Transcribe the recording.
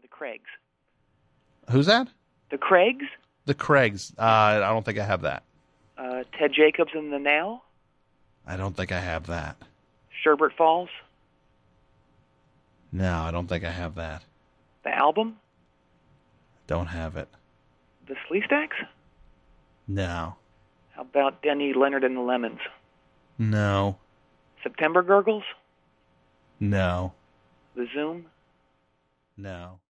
The Craigs. Who's that? The Craigs? The Craigs. I don't think I have that. Ted Jacobs and the Nail? I don't think I have that. Sherbert Falls? No, I don't think I have that. The Album? Don't have it. The Sleestaks? No. How about Denny, Leonard, and the Lemons? No. September Gurgles? No. The Zoom? No.